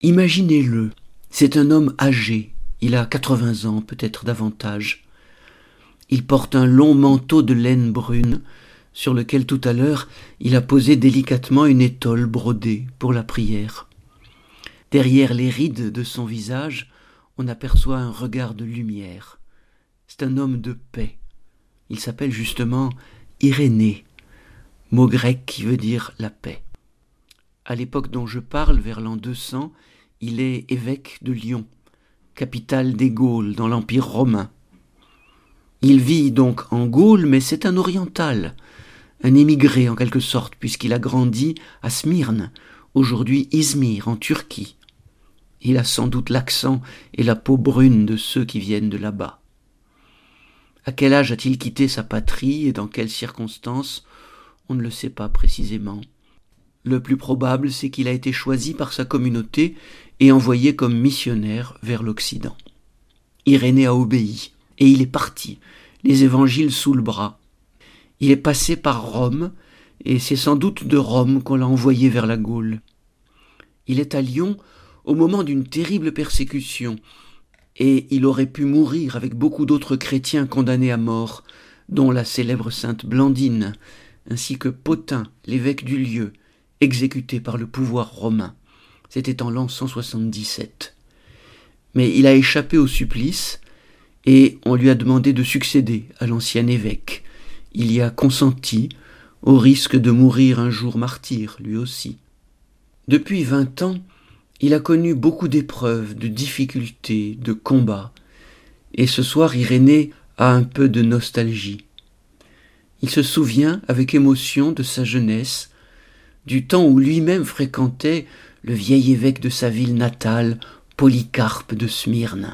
Imaginez-le, c'est un homme âgé, il a 80 ans, peut-être davantage. Il porte un long manteau de laine brune, sur lequel tout à l'heure il a posé délicatement une étole brodée pour la prière. Derrière les rides de son visage, on aperçoit un regard de lumière. C'est un homme de paix. Il s'appelle justement Irénée, mot grec qui veut dire la paix. À l'époque dont je parle, vers l'an 200, il est évêque de Lyon, capitale des Gaules dans l'Empire romain. Il vit donc en Gaule, mais c'est un oriental, un émigré en quelque sorte, puisqu'il a grandi à Smyrne, aujourd'hui Izmir, en Turquie. Il a sans doute l'accent et la peau brune de ceux qui viennent de là-bas. À quel âge a-t-il quitté sa patrie et dans quelles circonstances? On ne le sait pas précisément. Le plus probable, c'est qu'il a été choisi par sa communauté et envoyé comme missionnaire vers l'Occident. Irénée a obéi, et il est parti, les évangiles sous le bras. Il est passé par Rome, et c'est sans doute de Rome qu'on l'a envoyé vers la Gaule. Il est à Lyon au moment d'une terrible persécution, et il aurait pu mourir avec beaucoup d'autres chrétiens condamnés à mort, dont la célèbre sainte Blandine, ainsi que Pothin, l'évêque du lieu, exécuté par le pouvoir romain. C'était en l'an 177. Mais il a échappé au supplice et on lui a demandé de succéder à l'ancien évêque. Il y a consenti, au risque de mourir un jour martyr, lui aussi. Depuis 20 ans, il a connu beaucoup d'épreuves, de difficultés, de combats. Et ce soir, Irénée a un peu de nostalgie. Il se souvient avec émotion de sa jeunesse, du temps où lui-même fréquentait le vieil évêque de sa ville natale, Polycarpe de Smyrne.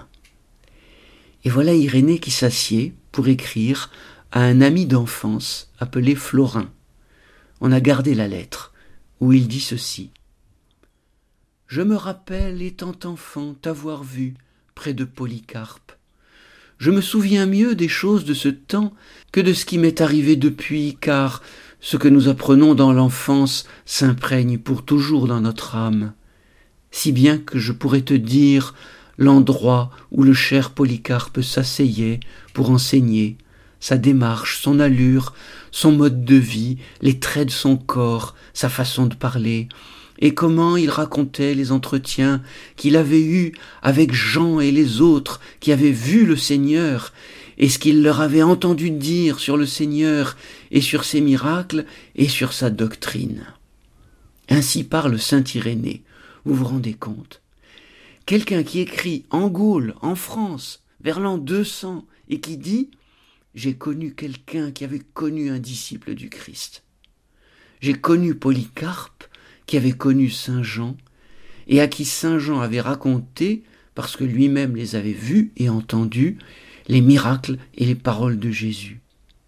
Et voilà Irénée qui s'assied pour écrire à un ami d'enfance appelé Florin. On a gardé la lettre, où il dit ceci. « Je me rappelle, étant enfant, t'avoir vu près de Polycarpe. Je me souviens mieux des choses de ce temps que de ce qui m'est arrivé depuis, car ce que nous apprenons dans l'enfance s'imprègne pour toujours dans notre âme, si bien que je pourrais te dire l'endroit où le cher Polycarpe s'asseyait pour enseigner, sa démarche, son allure, son mode de vie, les traits de son corps, sa façon de parler, et comment il racontait les entretiens qu'il avait eus avec Jean et les autres qui avaient vu le Seigneur, et ce qu'il leur avait entendu dire sur le Seigneur et sur ses miracles et sur sa doctrine. Ainsi parle saint Irénée, vous vous rendez compte? Quelqu'un qui écrit en Gaule, en France, vers l'an 200, et qui dit « J'ai connu quelqu'un qui avait connu un disciple du Christ. J'ai connu Polycarpe, qui avait connu Saint Jean, et à qui Saint Jean avait raconté, parce que lui-même les avait vus et entendus, les miracles et les paroles de Jésus. »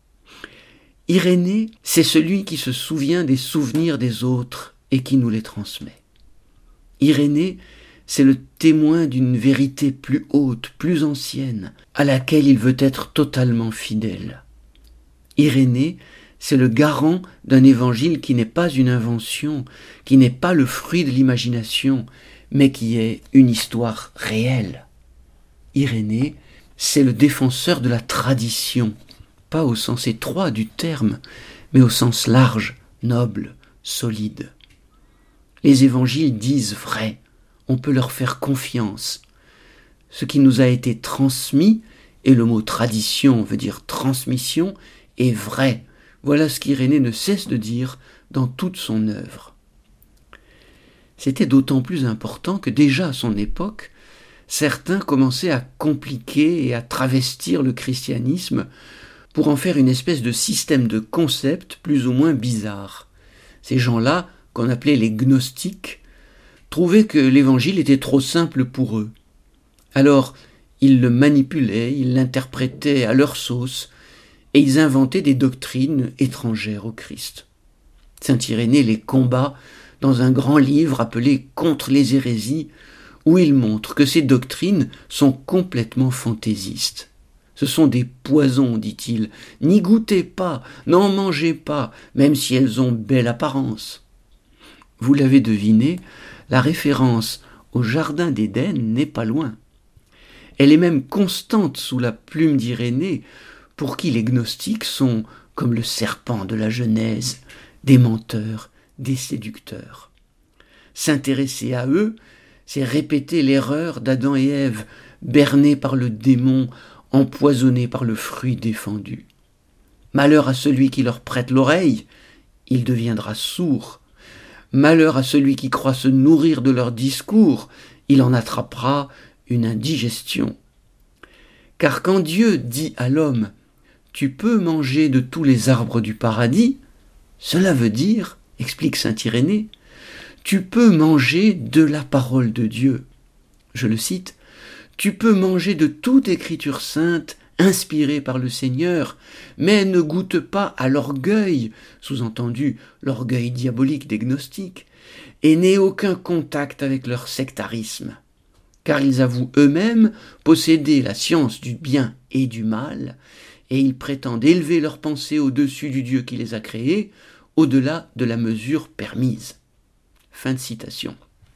Irénée, c'est celui qui se souvient des souvenirs des autres et qui nous les transmet. Irénée, c'est le témoin d'une vérité plus haute, plus ancienne, à laquelle il veut être totalement fidèle. Irénée, c'est le garant d'un évangile qui n'est pas une invention, qui n'est pas le fruit de l'imagination, mais qui est une histoire réelle. Irénée, c'est le défenseur de la tradition, pas au sens étroit du terme, mais au sens large, noble, solide. Les évangiles disent vrai, on peut leur faire confiance. Ce qui nous a été transmis, et le mot tradition veut dire transmission, est vrai. Voilà ce qu'Irénée ne cesse de dire dans toute son œuvre. C'était d'autant plus important que déjà à son époque, certains commençaient à compliquer et à travestir le christianisme pour en faire une espèce de système de concepts plus ou moins bizarre. Ces gens-là, qu'on appelait les gnostiques, trouvaient que l'évangile était trop simple pour eux. Alors, ils le manipulaient, ils l'interprétaient à leur sauce, et ils inventaient des doctrines étrangères au Christ. Saint Irénée les combat dans un grand livre appelé « Contre les hérésies », où il montre que ces doctrines sont complètement fantaisistes. Ce sont des poisons, dit-il, n'y goûtez pas, n'en mangez pas, même si elles ont belle apparence. Vous l'avez deviné, la référence au jardin d'Éden n'est pas loin. Elle est même constante sous la plume d'Irénée, pour qui les gnostiques sont, comme le serpent de la Genèse, des menteurs, des séducteurs. S'intéresser à eux, c'est répéter l'erreur d'Adam et Ève, bernés par le démon, empoisonnés par le fruit défendu. Malheur à celui qui leur prête l'oreille, il deviendra sourd. Malheur à celui qui croit se nourrir de leur discours, il en attrapera une indigestion. Car quand Dieu dit à l'homme « Tu peux manger de tous les arbres du paradis », cela veut dire, explique saint Irénée, tu peux manger de la parole de Dieu. Je le cite, tu peux manger de toute écriture sainte inspirée par le Seigneur, mais ne goûte pas à l'orgueil, sous-entendu l'orgueil diabolique des gnostiques, et n'aie aucun contact avec leur sectarisme. Car ils avouent eux-mêmes posséder la science du bien et du mal, et ils prétendent élever leurs pensées au-dessus du Dieu qui les a créés, au-delà de la mesure permise. Fin de citation.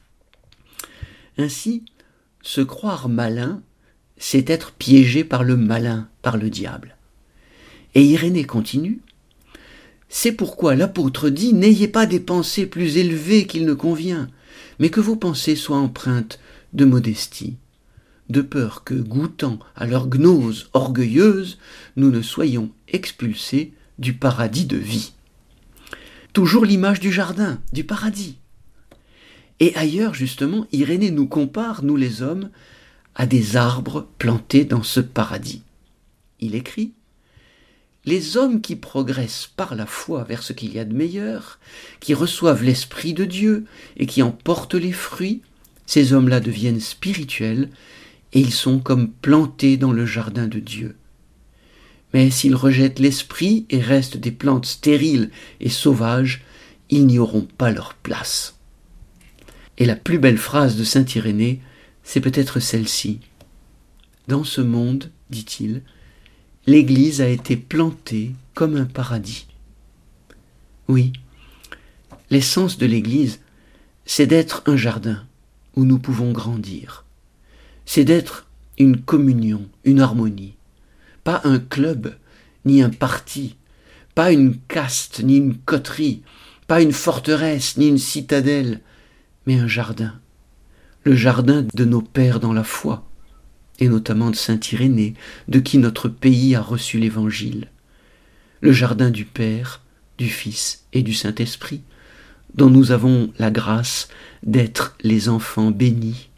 Ainsi, se croire malin, c'est être piégé par le malin, par le diable. Et Irénée continue, c'est pourquoi l'apôtre dit, n'ayez pas des pensées plus élevées qu'il ne convient, mais que vos pensées soient empreintes de modestie, de peur que, goûtant à leur gnose orgueilleuse, nous ne soyons expulsés du paradis de vie. Toujours l'image du jardin, du paradis. Et ailleurs, justement, Irénée nous compare, nous les hommes, à des arbres plantés dans ce paradis. Il écrit « Les hommes qui progressent par la foi vers ce qu'il y a de meilleur, qui reçoivent l'Esprit de Dieu et qui en portent les fruits, ces hommes-là deviennent spirituels et ils sont comme plantés dans le jardin de Dieu. Mais s'ils rejettent l'Esprit et restent des plantes stériles et sauvages, ils n'y auront pas leur place. » Et la plus belle phrase de saint Irénée, c'est peut-être celle-ci. Dans ce monde, dit-il, l'Église a été plantée comme un paradis. Oui, l'essence de l'Église, c'est d'être un jardin où nous pouvons grandir. C'est d'être une communion, une harmonie. Pas un club, ni un parti, pas une caste, ni une coterie, pas une forteresse, ni une citadelle, mais un jardin. Le jardin de nos pères dans la foi, et notamment de saint Irénée, de qui notre pays a reçu l'Évangile. Le jardin du Père, du Fils et du Saint-Esprit, dont nous avons la grâce d'être les enfants bénis